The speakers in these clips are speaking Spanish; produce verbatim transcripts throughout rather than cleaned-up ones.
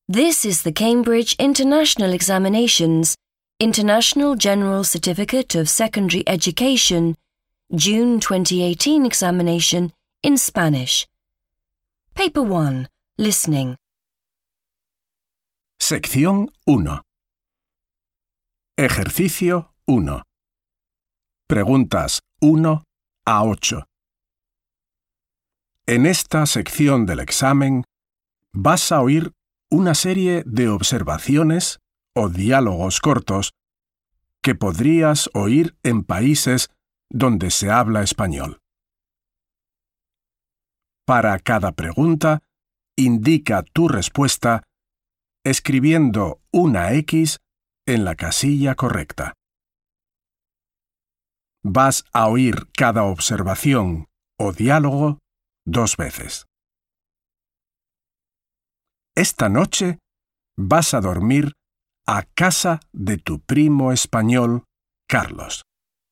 This is the Cambridge International Examinations International General Certificate of Secondary Education June twenty eighteen examination in Spanish. Paper one. Listening. Sección uno. Ejercicio uno. Preguntas uno a ocho. En esta sección del examen vas a oír una serie de observaciones o diálogos cortos que podrías oír en países donde se habla español. Para cada pregunta, indica tu respuesta escribiendo una X en la casilla correcta. Vas a oír cada observación o diálogo dos veces. Esta noche vas a dormir a casa de tu primo español, Carlos.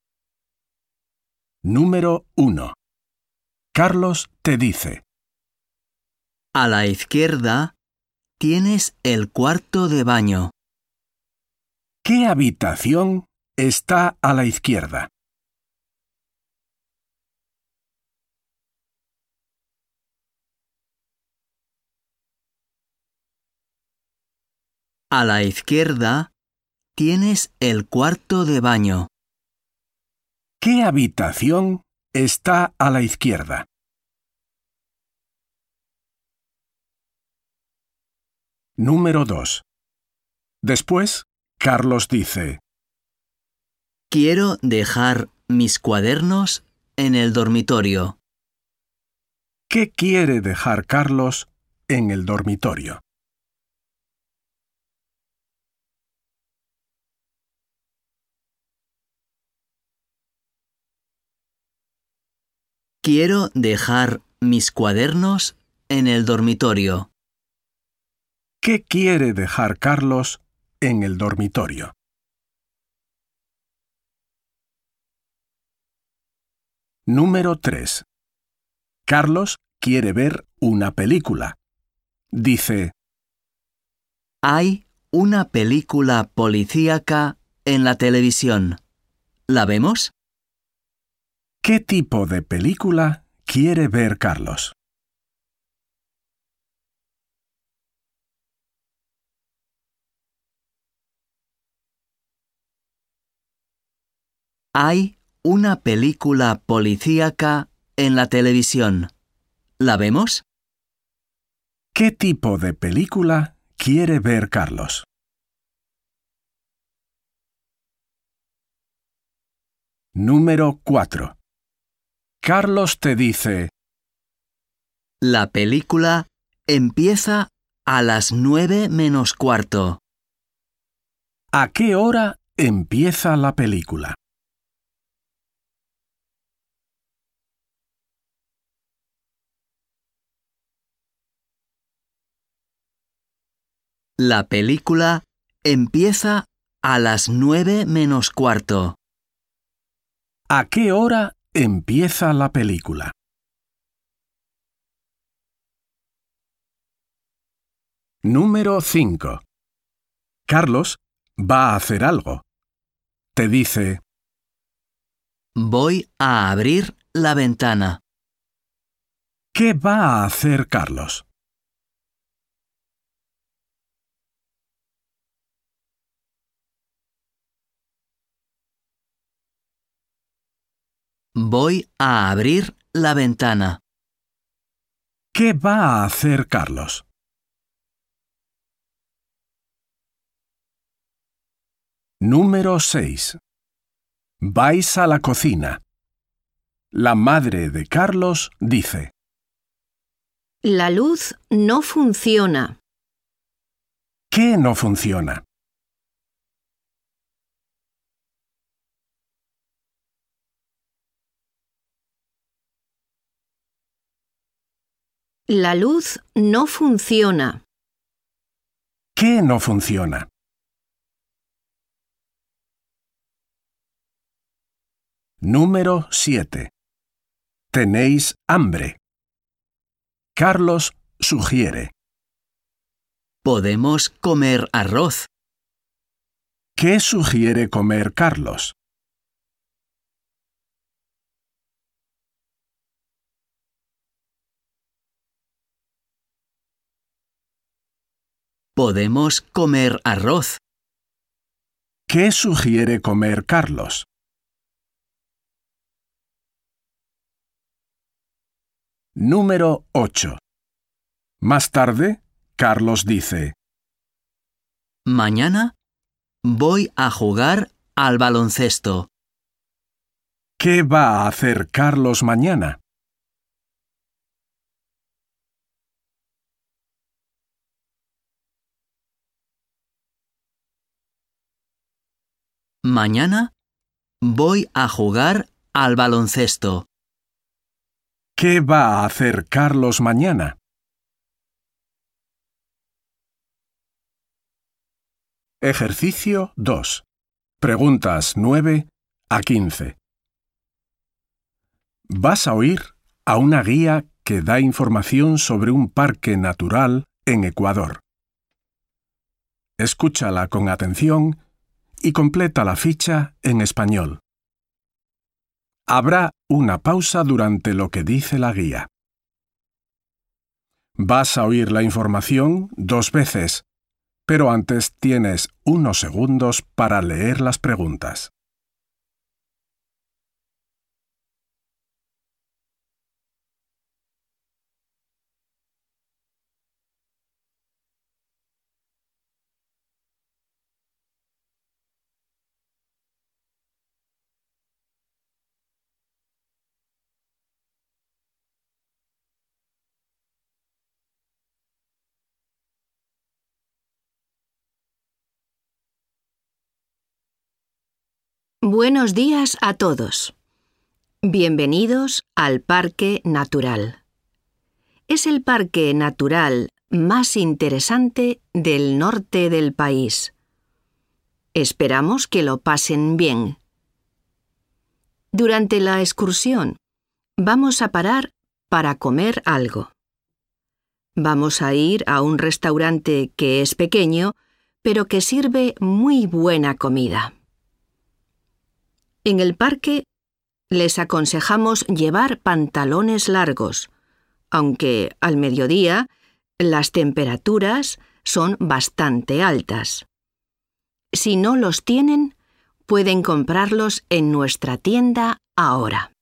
Número uno. Carlos te dice: A la izquierda tienes el cuarto de baño. ¿Qué habitación está a la izquierda? A la izquierda tienes el cuarto de baño. ¿Qué habitación está a la izquierda? Número dos. Después, Carlos dice: Quiero dejar mis cuadernos en el dormitorio. ¿Qué quiere dejar Carlos en el dormitorio? Quiero dejar mis cuadernos en el dormitorio. ¿Qué quiere dejar Carlos en el dormitorio? Número tres. Carlos quiere ver una película. Dice: Hay una película policíaca en la televisión. ¿La vemos? ¿Qué tipo de película quiere ver Carlos? Hay una película policíaca en la televisión. ¿La vemos? ¿Qué tipo de película quiere ver Carlos? Número cuatro. Carlos te dice: La película empieza a las nueve menos cuarto. ¿A qué hora empieza la película? La película empieza a las nueve menos cuarto. ¿A qué hora empieza la película? Número cinco. Carlos va a hacer algo. Te dice: Voy a abrir la ventana. ¿Qué va a hacer Carlos? Voy a abrir la ventana. ¿Qué va a hacer Carlos? Número seis. Vais a la cocina. La madre de Carlos dice: La luz no funciona. ¿Qué no funciona? La luz no funciona. ¿Qué no funciona? Número siete. Tenéis hambre. Carlos sugiere: Podemos comer arroz. ¿Qué sugiere comer Carlos? Podemos comer arroz. ¿Qué sugiere comer Carlos? Número ocho. Más tarde, Carlos dice: Mañana voy a jugar al baloncesto. ¿Qué va a hacer Carlos mañana? Mañana voy a jugar al baloncesto. ¿Qué va a hacer Carlos mañana? Ejercicio dos. Preguntas nueve a quince. Vas a oír a una guía que da información sobre un parque natural en Ecuador. Escúchala con atención y completa la ficha en español. Habrá una pausa durante lo que dice la guía. Vas a oír la información dos veces, pero antes tienes unos segundos para leer las preguntas. Buenos días a todos. Bienvenidos al Parque Natural. Es el parque natural más interesante del norte del país. Esperamos que lo pasen bien. Durante la excursión, vamos a parar para comer algo. Vamos a ir a un restaurante que es pequeño, pero que sirve muy buena comida. En el parque les aconsejamos llevar pantalones largos, aunque al mediodía las temperaturas son bastante altas. Si no los tienen, pueden comprarlos en nuestra tienda ahora.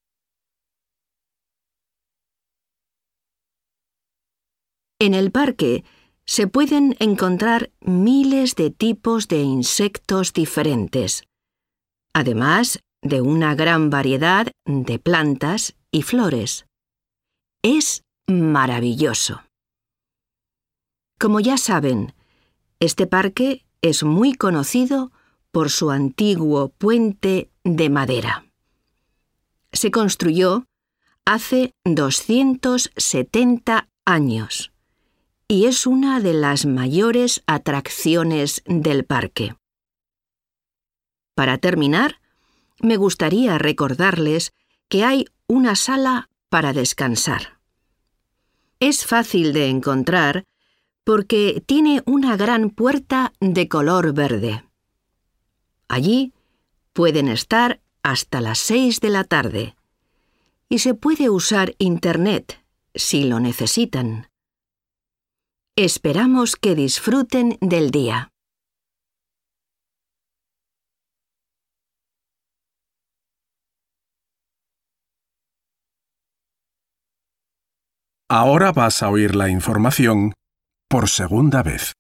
En el parque se pueden encontrar miles de tipos de insectos diferentes, además de una gran variedad de plantas y flores. Es maravilloso. Como ya saben, este parque es muy conocido por su antiguo puente de madera. Se construyó hace doscientos setenta años y es una de las mayores atracciones del parque. Para terminar, me gustaría recordarles que hay una sala para descansar. Es fácil de encontrar porque tiene una gran puerta de color verde. Allí pueden estar hasta las seis de la tarde y se puede usar internet si lo necesitan. Esperamos que disfruten del día. Ahora vas a oír la información por segunda vez.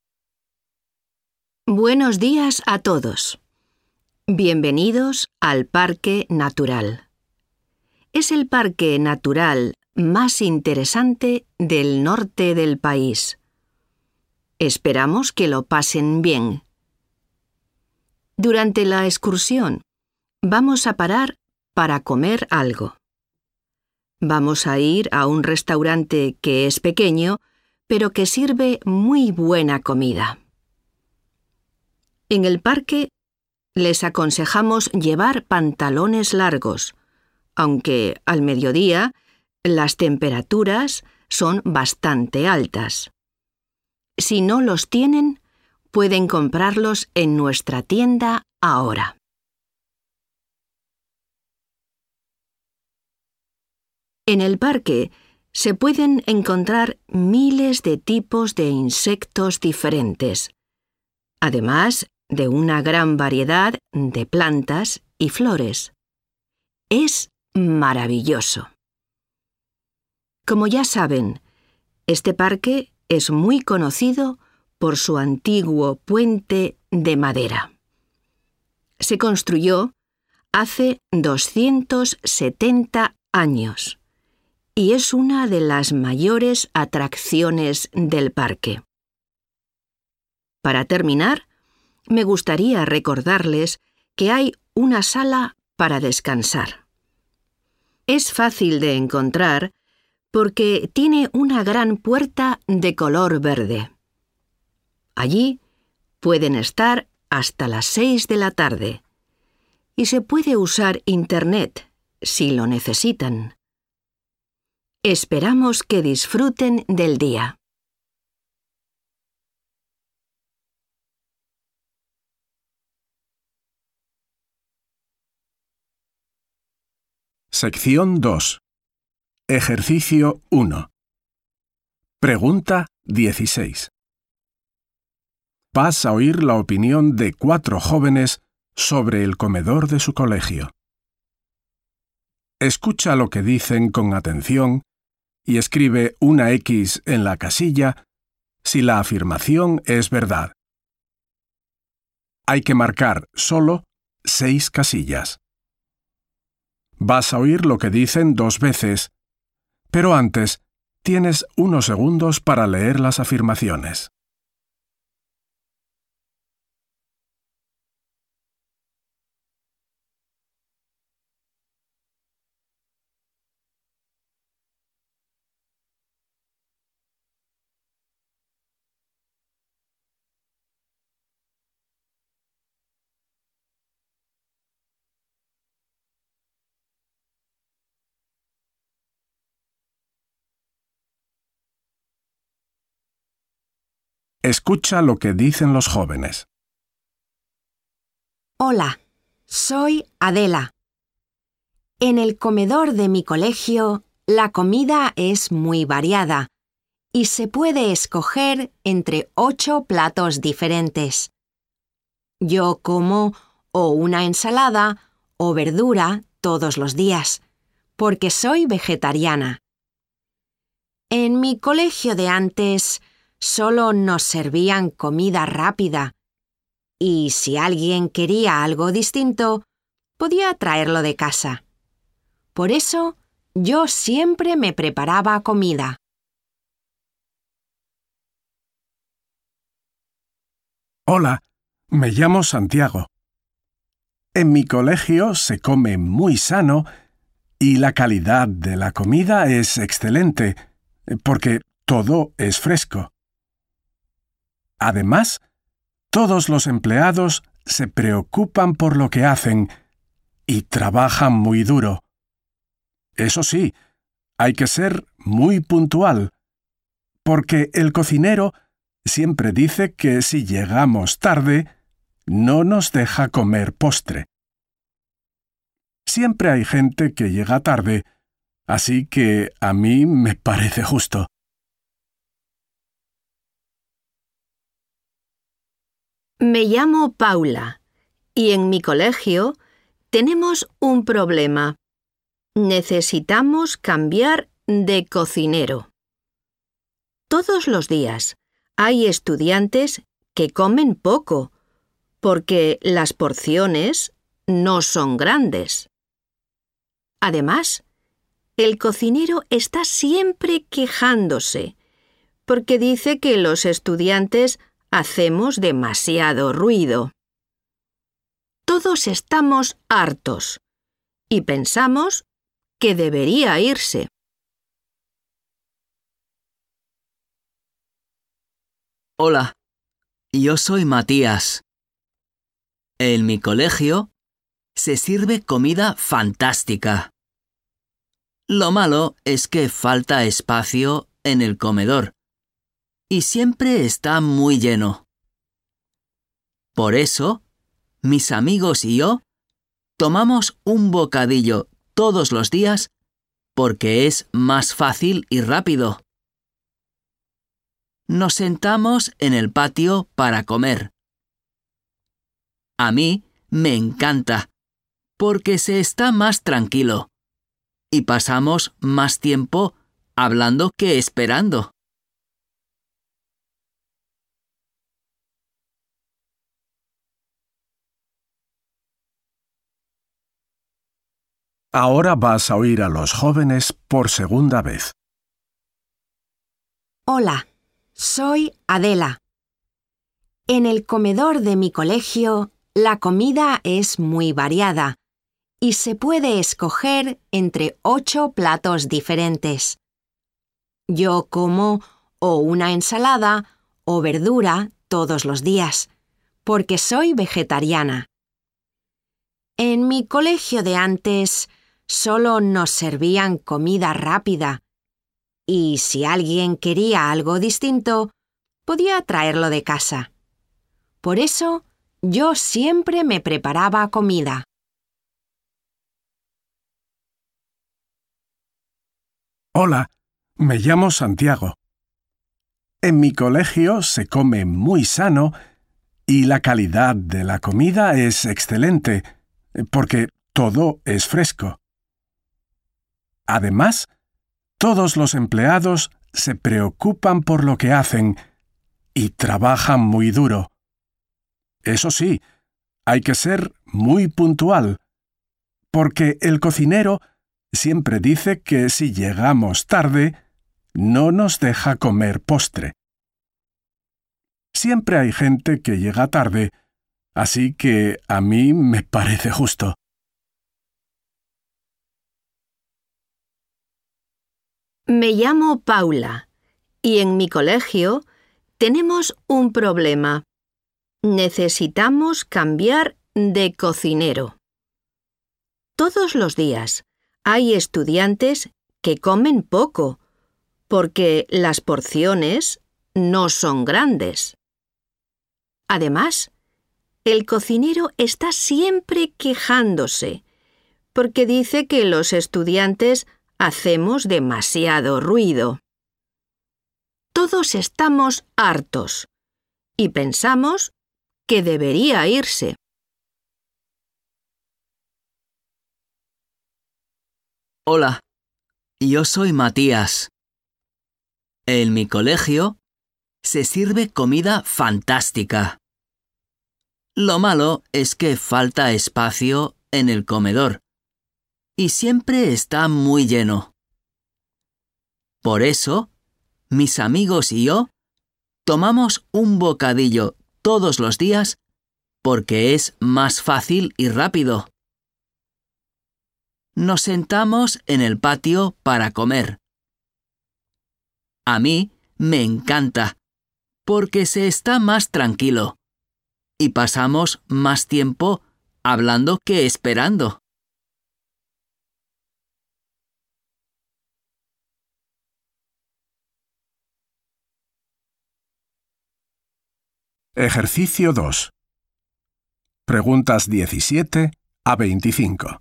Buenos días a todos. Bienvenidos al Parque Natural. Es el parque natural más interesante del norte del país. Esperamos que lo pasen bien. Durante la excursión, vamos a parar para comer algo. Vamos a ir a un restaurante que es pequeño, pero que sirve muy buena comida. En el parque les aconsejamos llevar pantalones largos, aunque al mediodía las temperaturas son bastante altas. Si Si no los tienen, pueden comprarlos en nuestra tienda ahora. En el parque se pueden encontrar miles de tipos de insectos diferentes, además de una gran variedad de plantas y flores. Es maravilloso. Como ya saben, este parque es muy conocido por su antiguo puente de madera. Se construyó hace doscientos setenta años y es una de las mayores atracciones del parque. Para terminar, me gustaría recordarles que hay una sala para descansar. Es fácil de encontrar porque tiene una gran puerta de color verde. Allí pueden estar hasta las seis de la tarde y se puede usar Internet si lo necesitan. Esperamos que disfruten del día. Sección dos. Ejercicio uno. Pregunta dieciséis. Vas a oír la opinión de cuatro jóvenes sobre el comedor de su colegio. Escucha lo que dicen con atención y escribe una X en la casilla si la afirmación es verdad. Hay que marcar solo seis casillas. Vas a oír lo que dicen dos veces, pero antes tienes unos segundos para leer las afirmaciones. Escucha lo que dicen los jóvenes. Hola, soy Adela. En el comedor de mi colegio, la comida es muy variada y se puede escoger entre ocho platos diferentes. Yo como o una ensalada o verdura todos los días, porque soy vegetariana. En mi colegio de antes solo nos servían comida rápida y si alguien quería algo distinto, podía traerlo de casa. Por eso, yo siempre me preparaba comida. Hola, me llamo Santiago. En mi colegio se come muy sano y la calidad de la comida es excelente, porque todo es fresco. Además, todos los empleados se preocupan por lo que hacen y trabajan muy duro. Eso sí, hay que ser muy puntual, porque el cocinero siempre dice que si llegamos tarde, no nos deja comer postre. Siempre hay gente que llega tarde, así que a mí me parece justo. Me llamo Paula y en mi colegio tenemos un problema. Necesitamos cambiar de cocinero. Todos los días hay estudiantes que comen poco porque las porciones no son grandes. Además, el cocinero está siempre quejándose porque dice que los estudiantes hacemos demasiado ruido. Todos estamos hartos y pensamos que debería irse. Hola, yo soy Matías. En mi colegio se sirve comida fantástica. Lo malo es que falta espacio en el comedor y siempre está muy lleno. Por eso, mis amigos y yo tomamos un bocadillo todos los días porque es más fácil y rápido. Nos sentamos en el patio para comer. A mí me encanta porque se está más tranquilo y pasamos más tiempo hablando que esperando. Ahora vas a oír a los jóvenes por segunda vez. Hola, soy Adela. En el comedor de mi colegio, la comida es muy variada y se puede escoger entre ocho platos diferentes. Yo como o una ensalada o verdura todos los días, porque soy vegetariana. En mi colegio de antes solo nos servían comida rápida y si alguien quería algo distinto, podía traerlo de casa. Por eso, yo siempre me preparaba comida. Hola, me llamo Santiago. En mi colegio se come muy sano y la calidad de la comida es excelente, porque todo es fresco. Además, todos los empleados se preocupan por lo que hacen y trabajan muy duro. Eso sí, hay que ser muy puntual, porque el cocinero siempre dice que si llegamos tarde, no nos deja comer postre. Siempre hay gente que llega tarde, así que a mí me parece justo. Me llamo Paula y en mi colegio tenemos un problema. Necesitamos cambiar de cocinero. Todos los días hay estudiantes que comen poco porque las porciones no son grandes. Además, el cocinero está siempre quejándose porque dice que los estudiantes hacemos demasiado ruido. Todos estamos hartos y pensamos que debería irse. Hola, yo soy Matías. En mi colegio se sirve comida fantástica. Lo malo es que falta espacio en el comedor y siempre está muy lleno. Por eso, mis amigos y yo tomamos un bocadillo todos los días porque es más fácil y rápido. Nos sentamos en el patio para comer. A mí me encanta porque se está más tranquilo y pasamos más tiempo hablando que esperando. Ejercicio dos. Preguntas diecisiete a veinticinco.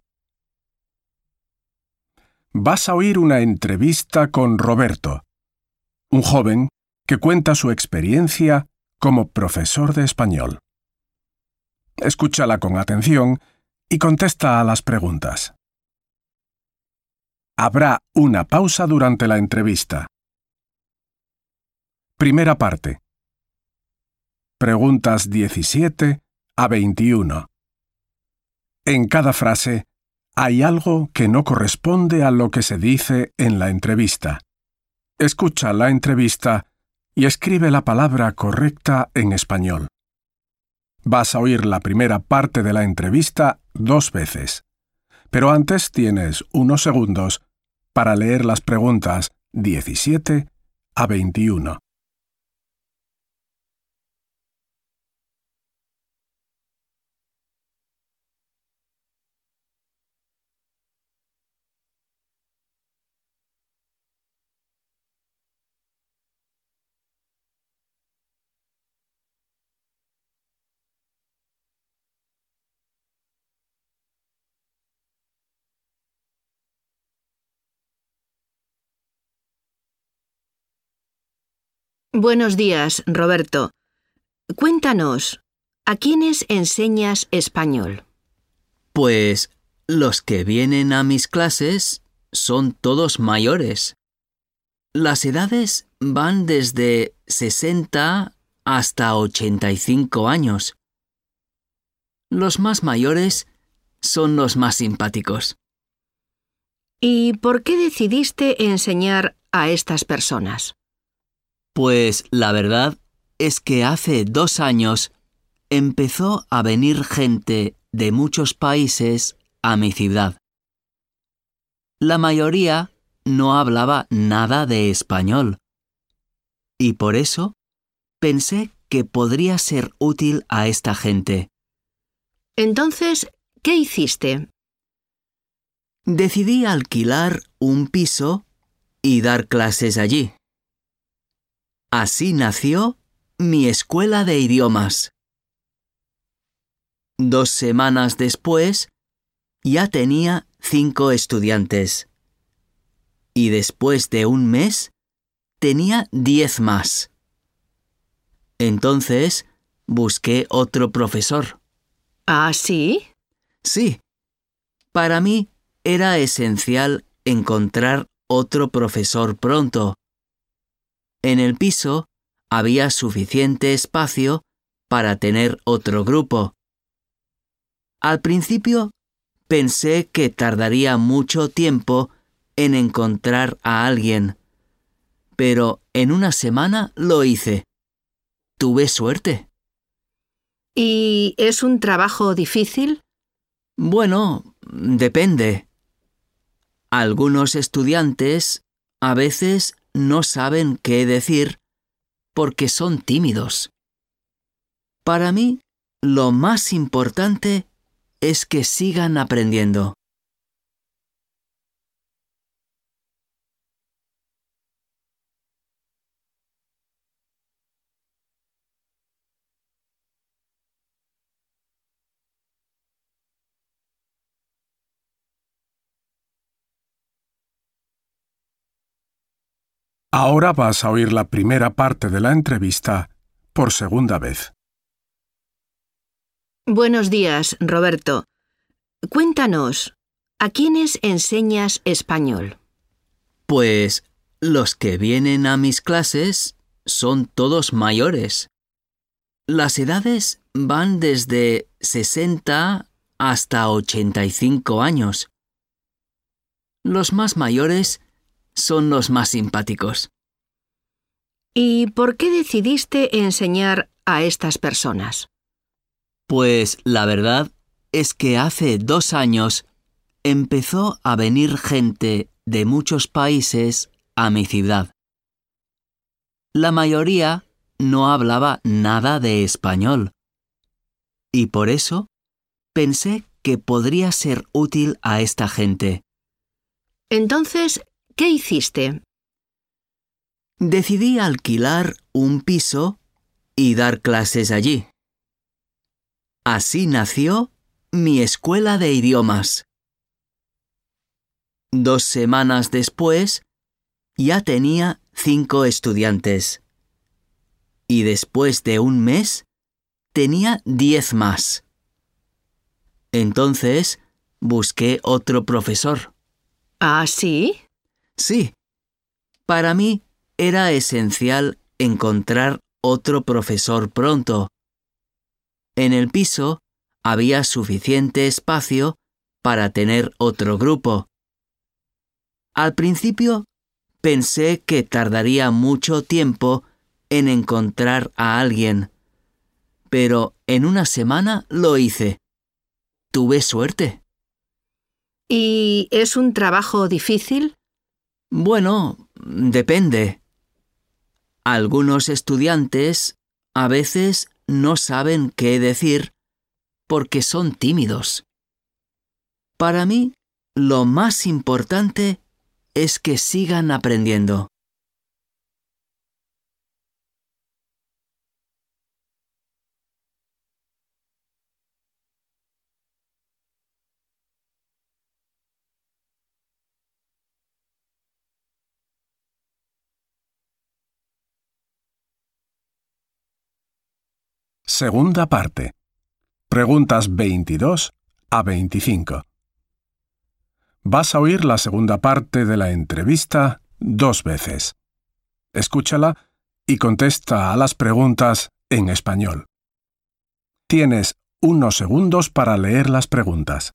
Vas a oír una entrevista con Roberto, un joven que cuenta su experiencia como profesor de español. Escúchala con atención y contesta a las preguntas. Habrá una pausa durante la entrevista. Primera parte. Preguntas diecisiete a veintiuno. En cada frase hay algo que no corresponde a lo que se dice en la entrevista. Escucha la entrevista y escribe la palabra correcta en español. Vas a oír la primera parte de la entrevista dos veces, pero antes tienes unos segundos para leer las preguntas diecisiete a veintiuno. Buenos días, Roberto. Cuéntanos, ¿a quiénes enseñas español? Pues los que vienen a mis clases son todos mayores. Las edades van desde sesenta hasta ochenta y cinco años. Los más mayores son los más simpáticos. ¿Y por qué decidiste enseñar a estas personas? Pues la verdad es que hace dos años empezó a venir gente de muchos países a mi ciudad. La mayoría no hablaba nada de español. Y por eso pensé que podría ser útil a esta gente. Entonces, ¿qué hiciste? Decidí alquilar un piso y dar clases allí. Así nació mi escuela de idiomas. Dos semanas después, ya tenía cinco estudiantes. Y después de un mes, tenía diez más. Entonces, busqué otro profesor. ¿Ah, sí? Sí, para mí era esencial encontrar otro profesor pronto. En el piso había suficiente espacio para tener otro grupo. Al principio pensé que tardaría mucho tiempo en encontrar a alguien, pero en una semana lo hice. Tuve suerte. ¿Y es un trabajo difícil? Bueno, depende. Algunos estudiantes a veces no saben qué decir porque son tímidos. Para mí, lo más importante es que sigan aprendiendo. Ahora vas a oír la primera parte de la entrevista por segunda vez. Buenos días, Roberto. Cuéntanos, ¿a quiénes enseñas español? Pues los que vienen a mis clases son todos mayores. Las edades van desde sesenta hasta ochenta y cinco años. Los más mayores son los más simpáticos. ¿Y por qué decidiste enseñar a estas personas? Pues la verdad es que hace dos años empezó a venir gente de muchos países a mi ciudad. La mayoría no hablaba nada de español. Y por eso pensé que podría ser útil a esta gente. Entonces, ¿qué hiciste? Decidí alquilar un piso y dar clases allí. Así nació mi escuela de idiomas. Dos semanas después, ya tenía cinco estudiantes. Y después de un mes, tenía diez más. Entonces, busqué otro profesor. ¿Ah, sí? Sí, para mí era esencial encontrar otro profesor pronto. En el piso había suficiente espacio para tener otro grupo. Al principio pensé que tardaría mucho tiempo en encontrar a alguien, pero en una semana lo hice. Tuve suerte. ¿Y es un trabajo difícil? Bueno, depende. Algunos estudiantes a veces no saben qué decir porque son tímidos. Para mí, lo más importante es que sigan aprendiendo. Segunda parte. Preguntas veintidós a veinticinco. Vas a oír la segunda parte de la entrevista dos veces. Escúchala y contesta a las preguntas en español. Tienes unos segundos para leer las preguntas.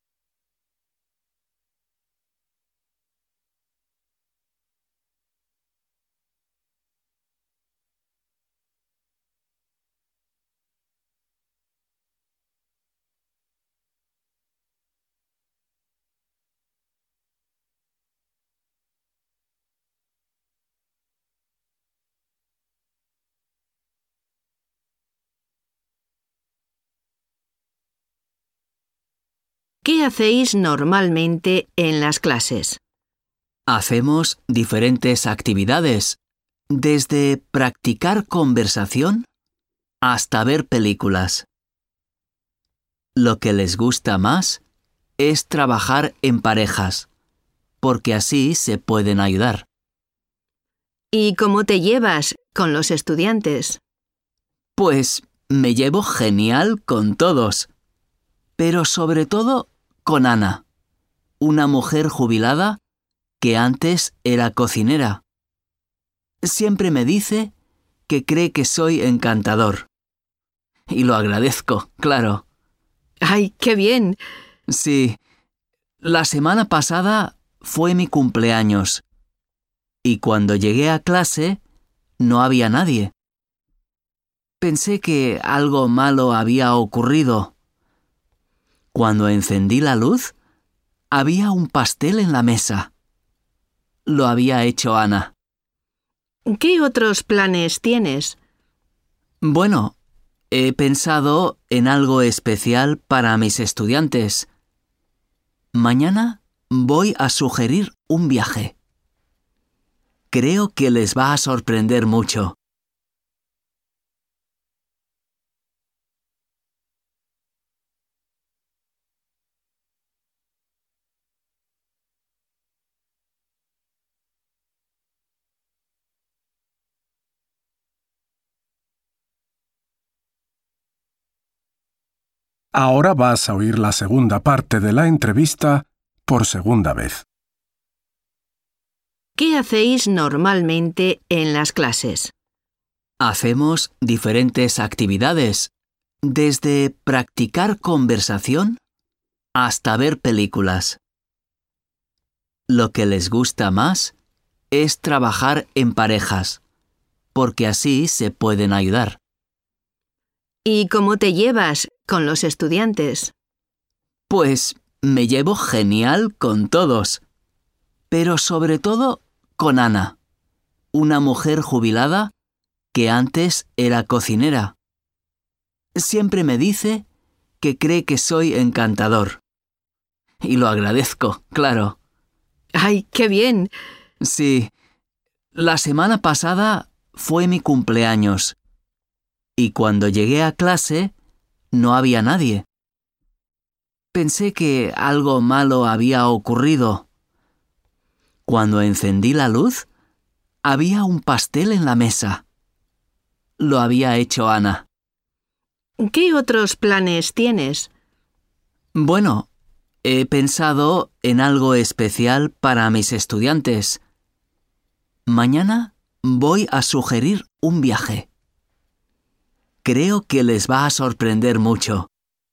¿Qué hacéis normalmente en las clases? Hacemos diferentes actividades, desde practicar conversación hasta ver películas. Lo que les gusta más es trabajar en parejas, porque así se pueden ayudar. ¿Y cómo te llevas con los estudiantes? Pues me llevo genial con todos, pero sobre todo con Ana, una mujer jubilada que antes era cocinera. Siempre me dice que cree que soy encantador. Y lo agradezco, claro. ¡Ay, qué bien! Sí, la semana pasada fue mi cumpleaños y cuando llegué a clase no había nadie. Pensé que algo malo había ocurrido. Cuando encendí la luz, había un pastel en la mesa. Lo había hecho Ana. ¿Qué otros planes tienes? Bueno, he pensado en algo especial para mis estudiantes. Mañana voy a sugerir un viaje. Creo que les va a sorprender mucho. Ahora vas a oír la segunda parte de la entrevista por segunda vez. ¿Qué hacéis normalmente en las clases? Hacemos diferentes actividades, desde practicar conversación hasta ver películas. Lo que les gusta más es trabajar en parejas, porque así se pueden ayudar. ¿Y cómo te llevas con los estudiantes? Pues me llevo genial con todos, pero sobre todo con Ana, una mujer jubilada que antes era cocinera. Siempre me dice que cree que soy encantador. Y lo agradezco, claro. ¡Ay, qué bien! Sí, la semana pasada fue mi cumpleaños y cuando llegué a clase no había nadie. Pensé que algo malo había ocurrido. Cuando encendí la luz, había un pastel en la mesa. Lo había hecho Ana. ¿Qué otros planes tienes? Bueno, he pensado en algo especial para mis estudiantes. Mañana voy a sugerir un viaje. Creo que les va a sorprender mucho.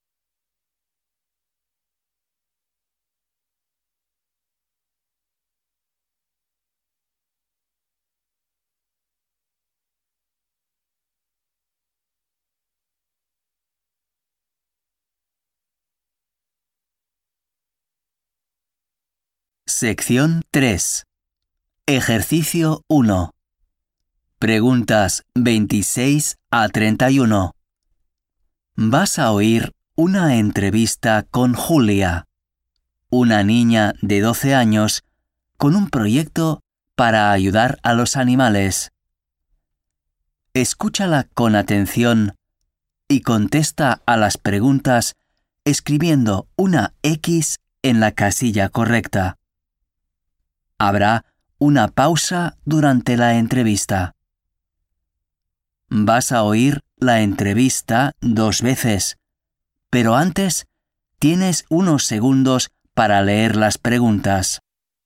Sección tres. Ejercicio uno. Preguntas veintiséis a treinta y uno. Vas a oír una entrevista con Julia, una niña de doce años con un proyecto para ayudar a los animales. Escúchala con atención y contesta a las preguntas escribiendo una X en la casilla correcta. Habrá una pausa durante la entrevista. Vas a oír la entrevista dos veces, pero antes tienes unos segundos para leer las preguntas.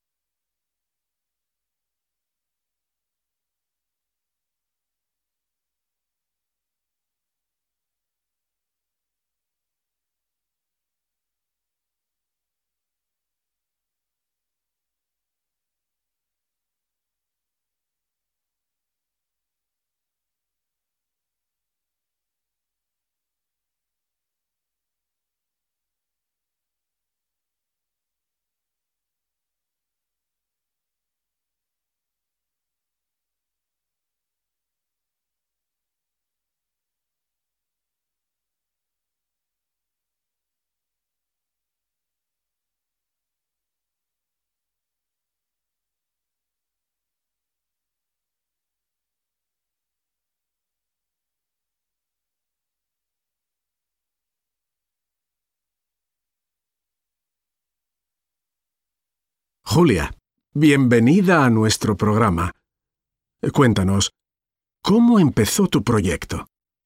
Julia, bienvenida a nuestro programa. Cuéntanos, ¿cómo empezó tu proyecto?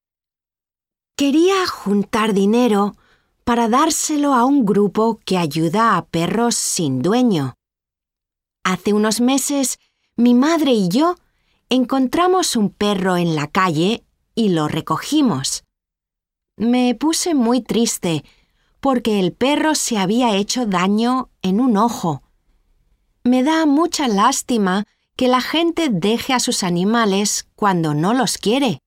Quería juntar dinero para dárselo a un grupo que ayuda a perros sin dueño. Hace unos meses, mi madre y yo encontramos un perro en la calle y lo recogimos. Me puse muy triste porque el perro se había hecho daño en un ojo. Me da mucha lástima que la gente deje a sus animales cuando no los quiere.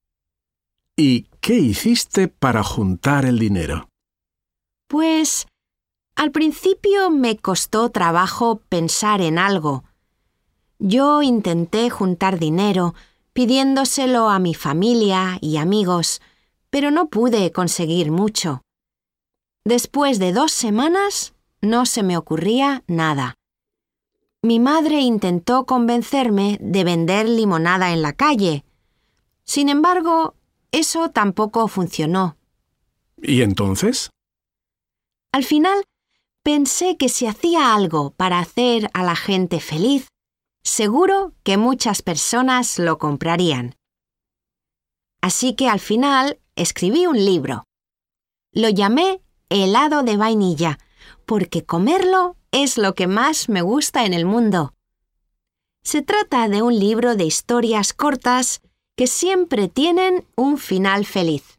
¿Y qué hiciste para juntar el dinero? Pues, al principio me costó trabajo pensar en algo. Yo intenté juntar dinero pidiéndoselo a mi familia y amigos, pero no pude conseguir mucho. Después de dos semanas, no se me ocurría nada. Mi madre intentó convencerme de vender limonada en la calle. Sin embargo, eso tampoco funcionó. ¿Y entonces? Al final, pensé que si hacía algo para hacer a la gente feliz, seguro que muchas personas lo comprarían. Así que al final escribí un libro. Lo llamé Helado de vainilla, porque comerlo es lo que más me gusta en el mundo. Se trata de un libro de historias cortas que siempre tienen un final feliz.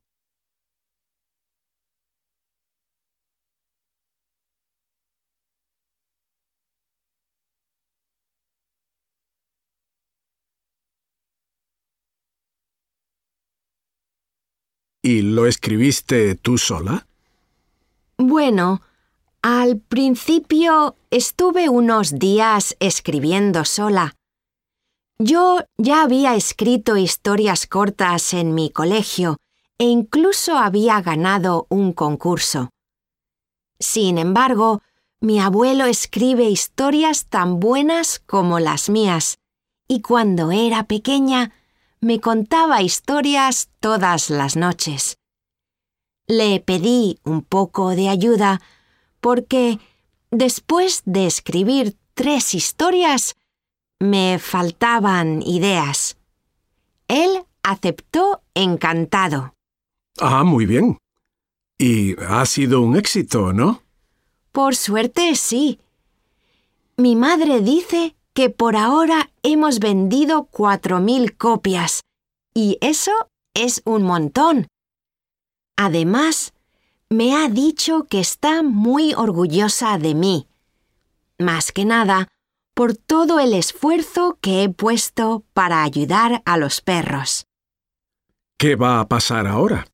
¿Y lo escribiste tú sola? Bueno, al principio estuve unos días escribiendo sola. Yo ya había escrito historias cortas en mi colegio e incluso había ganado un concurso. Sin embargo, mi abuelo escribe historias tan buenas como las mías, y cuando era pequeña me contaba historias todas las noches. Le pedí un poco de ayuda porque, después de escribir tres historias, me faltaban ideas. Él aceptó encantado. Ah, muy bien. Y ha sido un éxito, ¿no? Por suerte, sí. Mi madre dice que por ahora hemos vendido cuatro mil copias, y eso es un montón. Además, me ha dicho que está muy orgullosa de mí. Más que nada, por todo el esfuerzo que he puesto para ayudar a los perros. ¿Qué va a pasar ahora?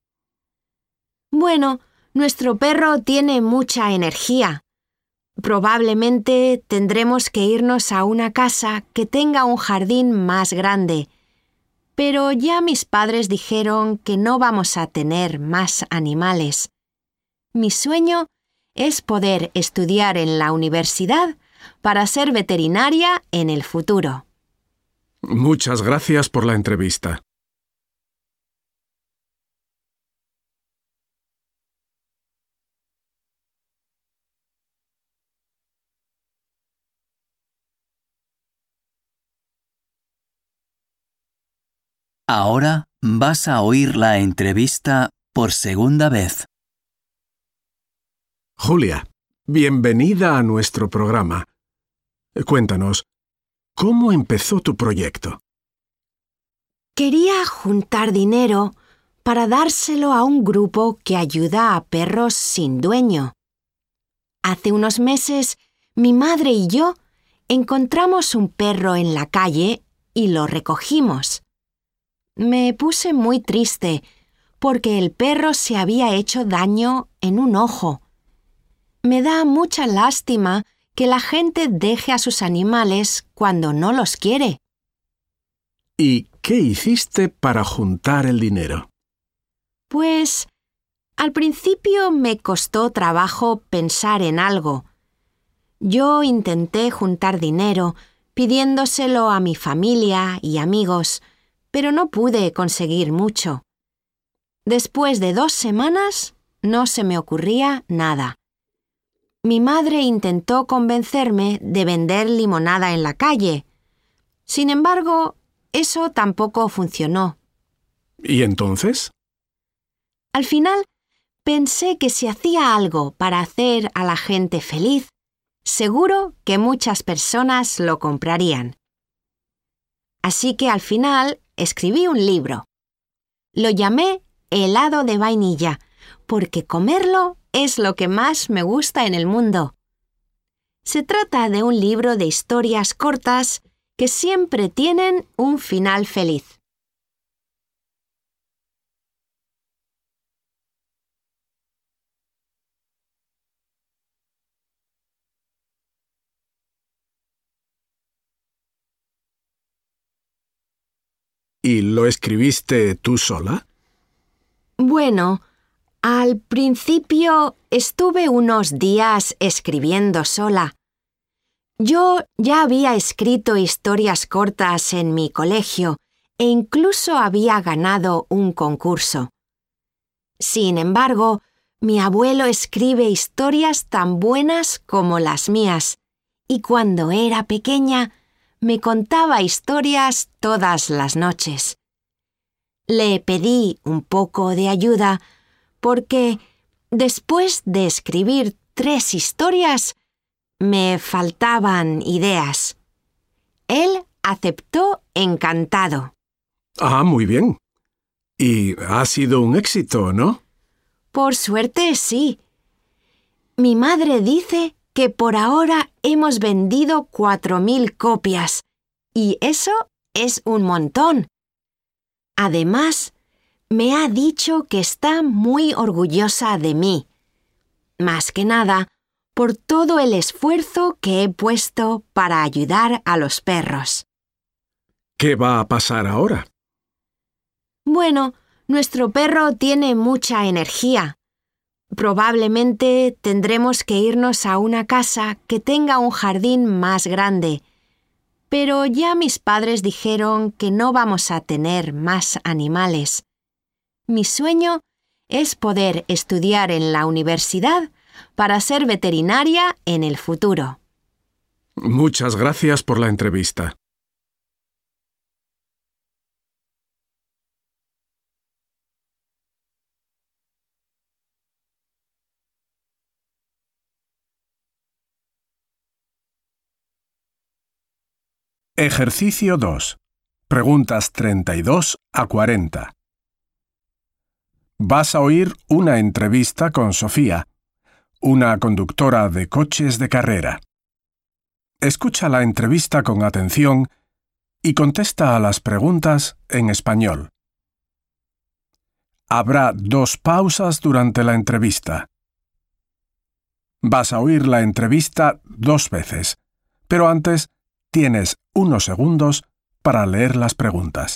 Bueno, nuestro perro tiene mucha energía. Probablemente tendremos que irnos a una casa que tenga un jardín más grande. Pero ya mis padres dijeron que no vamos a tener más animales. Mi sueño es poder estudiar en la universidad para ser veterinaria en el futuro. Muchas gracias por la entrevista. Ahora Vas a oír la entrevista por segunda vez. Julia, bienvenida a nuestro programa. Cuéntanos, ¿cómo empezó tu proyecto? Quería juntar dinero para dárselo a un grupo que ayuda a perros sin dueño. Hace unos meses, mi madre y yo encontramos un perro en la calle y lo recogimos. Me puse muy triste porque el perro se había hecho daño en un ojo. Me da mucha lástima que la gente deje a sus animales cuando no los quiere. ¿Y qué hiciste para juntar el dinero? Pues, al principio me costó trabajo pensar en algo. Yo intenté juntar dinero pidiéndoselo a mi familia y amigos, pero no pude conseguir mucho. Después de dos semanas, no se me ocurría nada. Mi madre intentó convencerme de vender limonada en la calle. Sin embargo, eso tampoco funcionó. ¿Y entonces? Al final, pensé que si hacía algo para hacer a la gente feliz, seguro que muchas personas lo comprarían. Así que al final escribí un libro. Lo llamé Helado de vainilla, porque comerlo es lo que más me gusta en el mundo. Se trata de un libro de historias cortas que siempre tienen un final feliz. ¿Y lo escribiste tú sola? Bueno, al principio estuve unos días escribiendo sola. Yo ya había escrito historias cortas en mi colegio e incluso había ganado un concurso. Sin embargo, mi abuelo escribe historias tan buenas como las mías, y cuando era pequeña me contaba historias todas las noches. Le pedí un poco de ayuda porque, después de escribir tres historias, me faltaban ideas. Él aceptó encantado. Ah, muy bien. Y ha sido un éxito, ¿no? Por suerte, sí. Mi madre dice que por ahora hemos vendido cuatro mil copias, y eso es un montón. Además, me ha dicho que está muy orgullosa de mí. Más que nada, por todo el esfuerzo que he puesto para ayudar a los perros. ¿Qué va a pasar ahora? Bueno, nuestro perro tiene mucha energía. Probablemente tendremos que irnos a una casa que tenga un jardín más grande. Pero ya mis padres dijeron que no vamos a tener más animales. Mi sueño es poder estudiar en la universidad para ser veterinaria en el futuro. Muchas gracias por la entrevista. Ejercicio dos. Preguntas treinta y dos a cuarenta. Vas a oír una entrevista con Sofía, una conductora de coches de carrera. Escucha la entrevista con atención y contesta a las preguntas en español. Habrá dos pausas durante la entrevista. Vas a oír la entrevista dos veces, pero antes tienes unos segundos para leer las preguntas.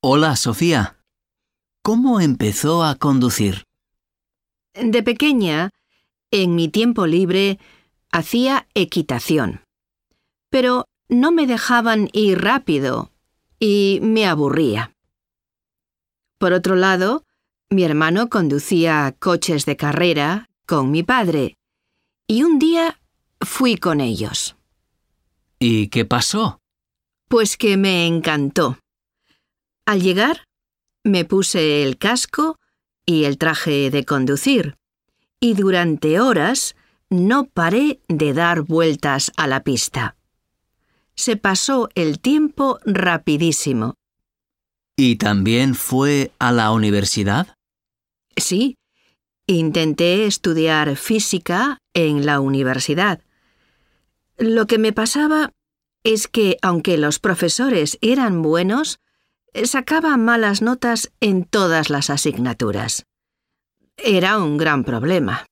Hola, Sofía. ¿Cómo empezó a conducir? De pequeña, en mi tiempo libre, hacía equitación. Pero no me dejaban ir rápido y me aburría. Por otro lado, mi hermano conducía coches de carrera con mi padre y un día fui con ellos. ¿Y qué pasó? Pues que me encantó. Al llegar, me puse el casco y el traje de conducir, y durante horas no paré de dar vueltas a la pista. Se pasó el tiempo rapidísimo. ¿Y también fue a la universidad? Sí, intenté estudiar física en la universidad. Lo que me pasaba es que, aunque los profesores eran buenos, sacaba malas notas en todas las asignaturas. Era un gran problema.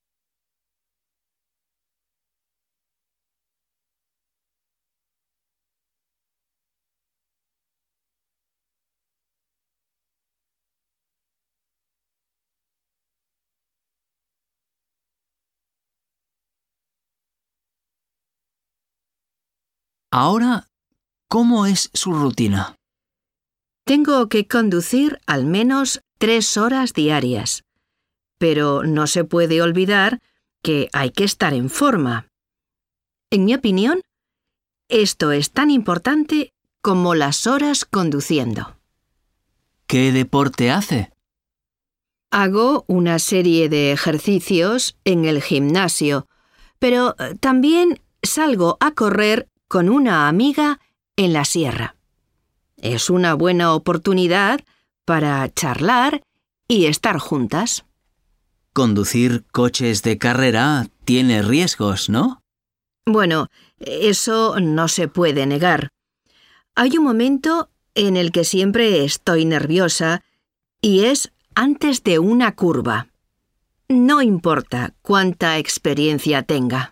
Ahora, ¿cómo es su rutina? Tengo que conducir al menos tres horas diarias, pero no se puede olvidar que hay que estar en forma. En mi opinión, esto es tan importante como las horas conduciendo. ¿Qué deporte hace? Hago una serie de ejercicios en el gimnasio, pero también salgo a correr con una amiga en la sierra. Es una buena oportunidad para charlar y estar juntas. Conducir coches de carrera tiene riesgos, ¿no? Bueno, eso no se puede negar. Hay un momento en el que siempre estoy nerviosa y es antes de una curva. No importa cuánta experiencia tenga.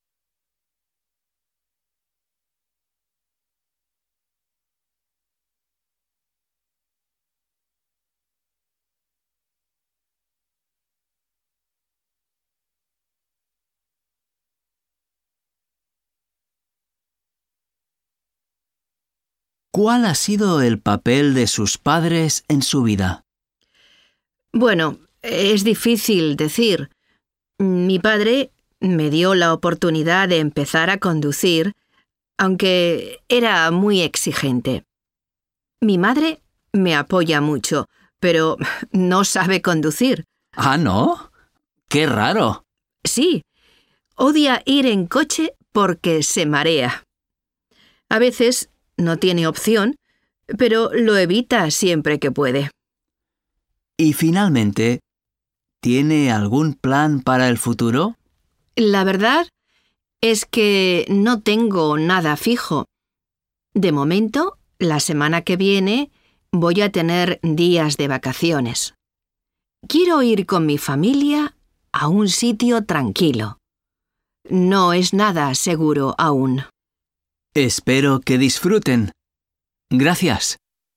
¿Cuál ha sido el papel de sus padres en su vida? Bueno, es difícil decir. Mi padre me dio la oportunidad de empezar a conducir, aunque era muy exigente. Mi madre me apoya mucho, pero no sabe conducir. ¿Ah, no? ¡Qué raro! Sí, odia ir en coche porque se marea. A veces no tiene opción, pero lo evita siempre que puede. Y finalmente, ¿tiene algún plan para el futuro? La verdad es que no tengo nada fijo. De momento, la semana que viene voy a tener días de vacaciones. Quiero ir con mi familia a un sitio tranquilo. No es nada seguro aún. Espero que disfruten. Gracias.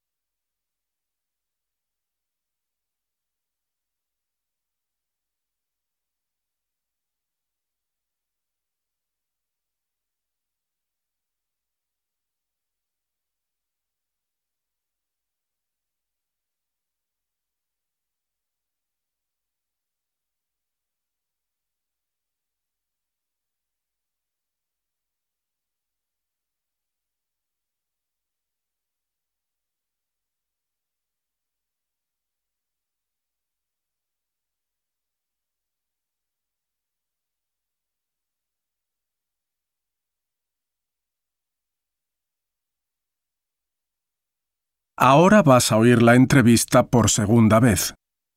Ahora vas a oír la entrevista por segunda vez.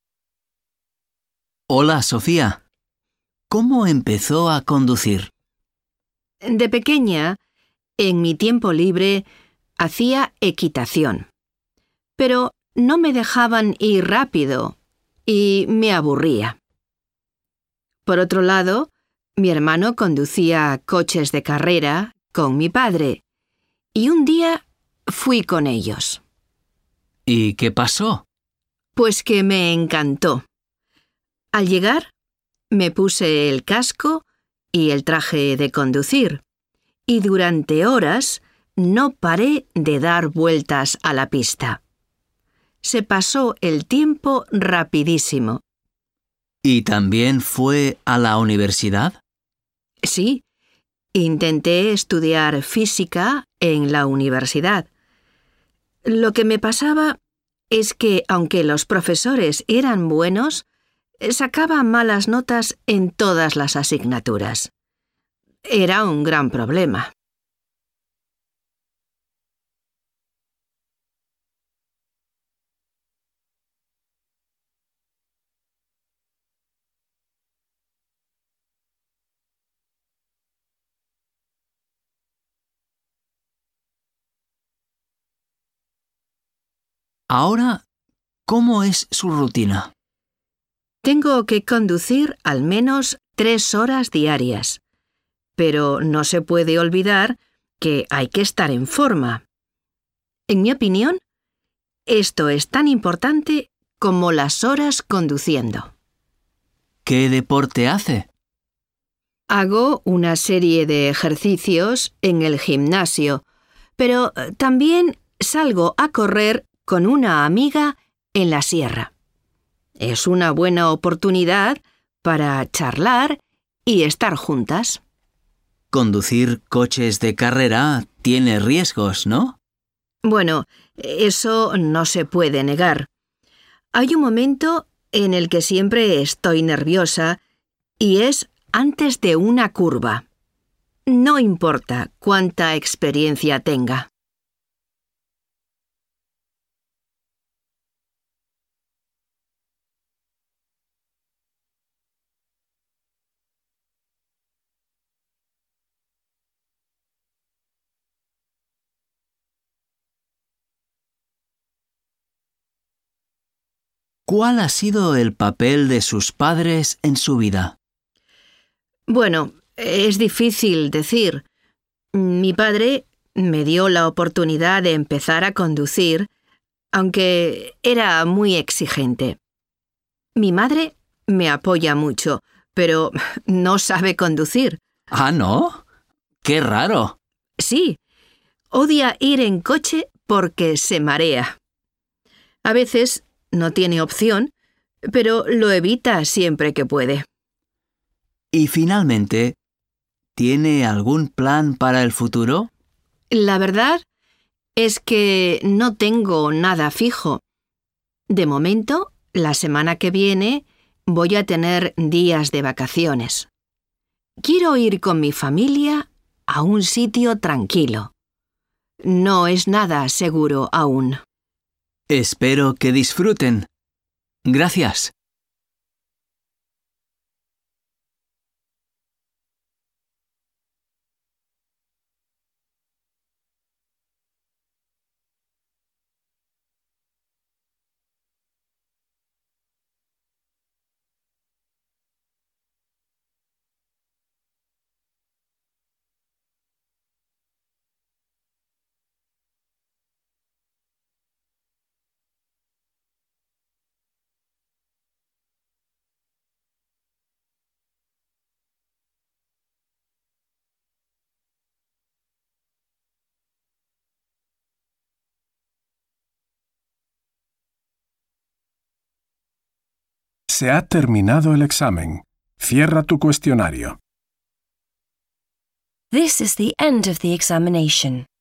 Hola, Sofía. ¿Cómo empezó a conducir? De pequeña, en mi tiempo libre, hacía equitación. Pero no me dejaban ir rápido y me aburría. Por otro lado, mi hermano conducía coches de carrera con mi padre y un día fui con ellos. ¿Y qué pasó? Pues que me encantó. Al llegar, me puse el casco y el traje de conducir, y durante horas no paré de dar vueltas a la pista. Se pasó el tiempo rapidísimo. ¿Y también fue a la universidad? Sí, intenté estudiar física en la universidad. Lo que me pasaba es que, aunque los profesores eran buenos, sacaba malas notas en todas las asignaturas. Era un gran problema. Ahora, ¿cómo es su rutina? Tengo que conducir al menos tres horas diarias, pero no se puede olvidar que hay que estar en forma. En mi opinión, esto es tan importante como las horas conduciendo. ¿Qué deporte hace? Hago una serie de ejercicios en el gimnasio, pero también salgo a correr con una amiga en la sierra. Es una buena oportunidad para charlar y estar juntas. Conducir coches de carrera tiene riesgos, ¿no? Bueno, eso no se puede negar. Hay un momento en el que siempre estoy nerviosa y es antes de una curva. No importa cuánta experiencia tenga. ¿Cuál ha sido el papel de sus padres en su vida? Bueno, es difícil decir. Mi padre me dio la oportunidad de empezar a conducir, aunque era muy exigente. Mi madre me apoya mucho, pero no sabe conducir. ¿Ah, no? ¡Qué raro! Sí, odia ir en coche porque se marea. A veces no tiene opción, pero lo evita siempre que puede. Y finalmente, ¿tiene algún plan para el futuro? La verdad es que no tengo nada fijo. De momento, la semana que viene voy a tener días de vacaciones. Quiero ir con mi familia a un sitio tranquilo. No es nada seguro aún. Espero que disfruten. Gracias. Se ha terminado el examen. Cierra tu cuestionario. This is the end of the examination.